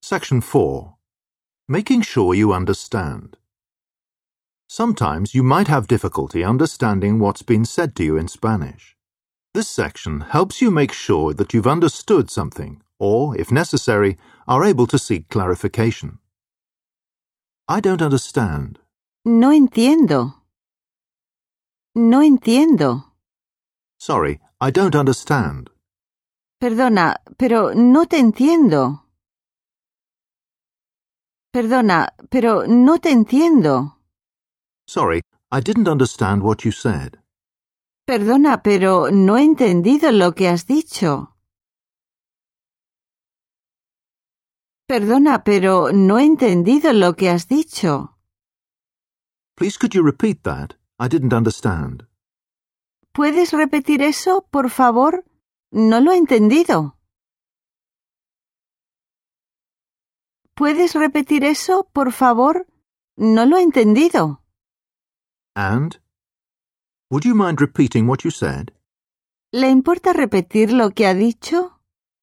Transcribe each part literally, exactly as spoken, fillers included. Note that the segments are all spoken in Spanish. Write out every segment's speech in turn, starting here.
Section four. Making sure you understand. Sometimes you might have difficulty understanding what's been said to you in Spanish. This section helps you make sure that you've understood something or, if necessary, are able to seek clarification. I don't understand. No entiendo. No entiendo. Sorry, I don't understand. Perdona, pero no te entiendo. Perdona, pero no te entiendo. Sorry, I didn't understand what you said. Perdona, pero no he entendido lo que has dicho. Perdona, pero no he entendido lo que has dicho. Please could you repeat that? I didn't understand. ¿Puedes repetir eso, por favor? No lo he entendido. ¿Puedes repetir eso, por favor? No lo he entendido. And? Would you mind repeating what you said? ¿Le importa repetir lo que ha dicho?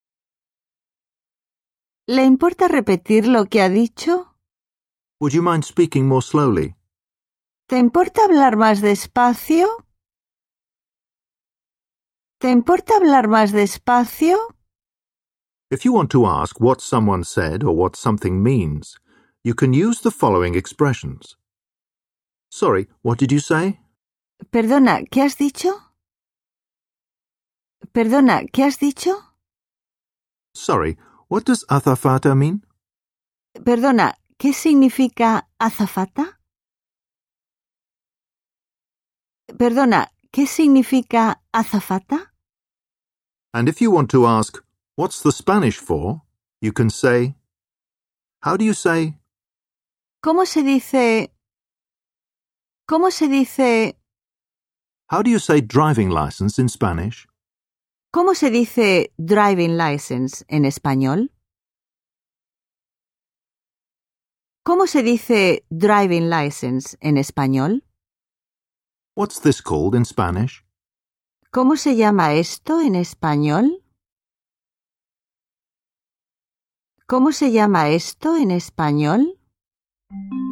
¿Le importa repetir lo que ha dicho? Would you mind speaking more slowly? ¿Te importa hablar más despacio? ¿Te importa hablar más despacio? If you want to ask what someone said or what something means, you can use the following expressions. Sorry, what did you say? Perdona, ¿qué has dicho? Perdona, ¿qué has dicho? Sorry, what does azafata mean? Perdona, ¿qué significa azafata? Perdona, ¿qué significa azafata? And if you want to ask, what's the Spanish for? You can say, how do you say? ¿Cómo se dice? ¿Cómo se dice? How do you say driving license in Spanish? ¿Cómo se dice driving license en español? ¿Cómo se dice driving license en español? What's this called in Spanish? ¿Cómo se llama esto en español? ¿Cómo se llama esto en español?